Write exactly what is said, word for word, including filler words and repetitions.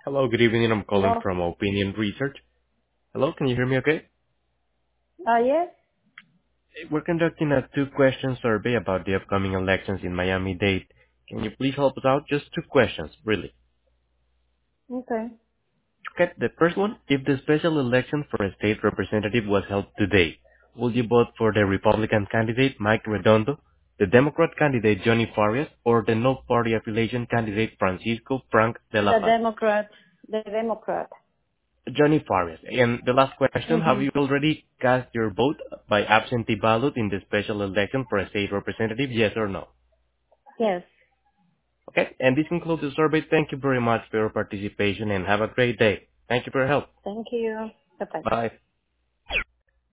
Hello, good evening. I'm calling Hello. from Opinion Research. Hello, can you hear me okay? Uh, yes. We're conducting a two-question survey about the upcoming elections in Miami-Dade. Can you please help us out? Just two questions, really. Okay. Okay, the first one, if the special election for a state representative was held today, would you vote for the Republican candidate, Mike Redondo, the Democrat candidate, Johnny Farias, or the no-party affiliation candidate, Francisco Frank de la The Paz? Democrat. The Democrat. Johnny Farias. And the last question, have Mm-hmm. you already cast your vote by absentee ballot in the special election for a state representative, yes or no? Yes. Okay, and this concludes the survey. Thank you very much for your participation and have a great day. Thank you for your help. Thank you. Bye-bye. Bye.